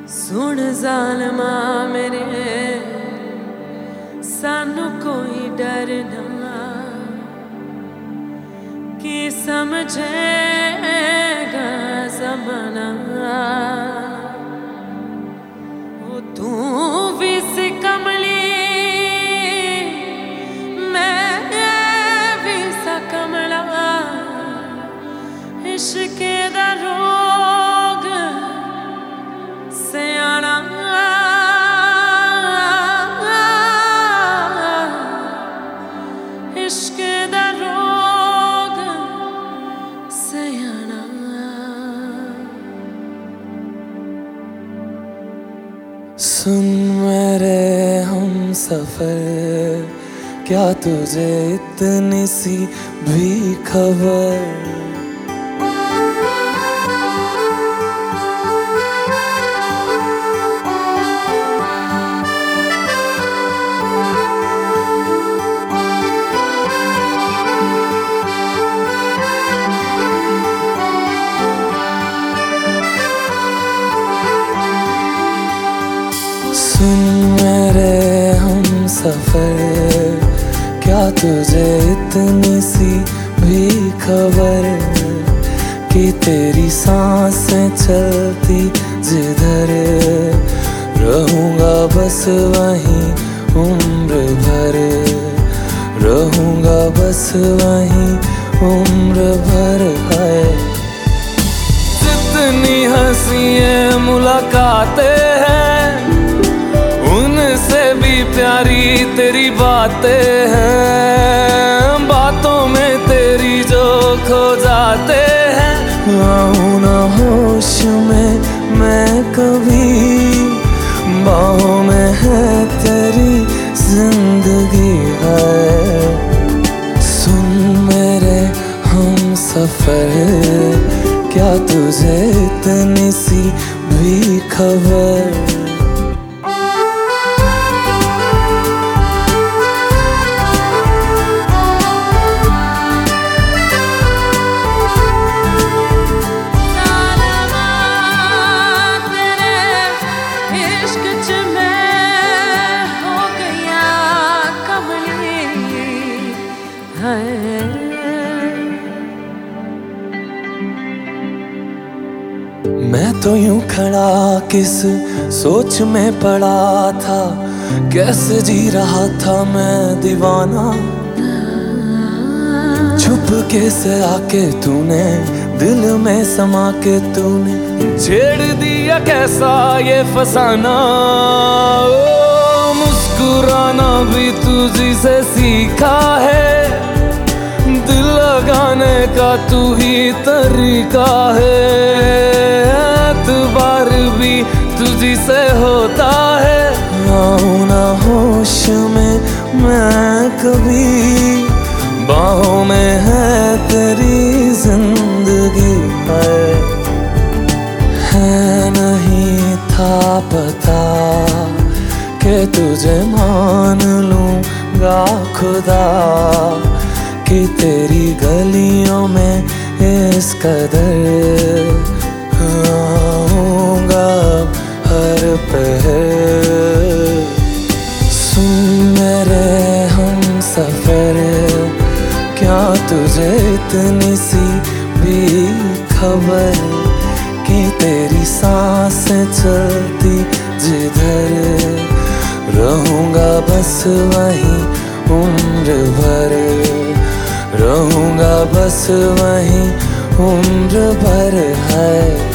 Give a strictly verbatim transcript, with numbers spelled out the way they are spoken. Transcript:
सुन ज़ालिमा मेरे सानू कोई डर ना कि समझेगा ज़माना। ओ तू भी सी कमली मैं भी सा कमला, इश्क दा रोग सयाना इश्क दा रोग सयाना। सुन मेरे हम सफर, क्या तुझे इतनी सी भी खबर? सुन मेरे हम सफर, क्या तुझे इतनी सी भी खबर कि तेरी सांसें चलती जिधर, रहूंगा बस वहीं उम्र भर, रहूंगा बस वहीं उम्र भर। है जितनी हंसियां मुलाकातें हैं, उनसे भी प्यारी तेरी बातें हैं, बातों में तेरी जो खो जाते हैं। आऊं ना होश में मैं कभी, बाहों में है तेरी जिंदगी है। सुन मेरे हम सफर, क्या तुझे इतनी सी भी खबर? मैं तो यूं खड़ा किस सोच में पड़ा था, कैसे जी रहा था मैं दीवाना। छुप के से आके तूने दिल में समा के तूने छेड़ दिया कैसा ये फसाना। ओ मुस्कुराना भी तुझी से सीखा है, दिल लगाने का तू ही तरीका है। एतबार भी तुझी से होता है, आऊं ना होश में मैं कभी, बाहों में है तेरी जिंदगी है। है नहीं था पता कि तुझे मान लूंगा खुदा, कि तेरी गलियों में इस कदर आऊंगा हर पहर। सुन मेरे हम सफर, क्या तुझे इतनी सी भी खबर कि तेरी सांसें चलती जिधर, रहूंगा बस वहीं उम्र भर, रहूंगा बस वहीं उम्र भर। है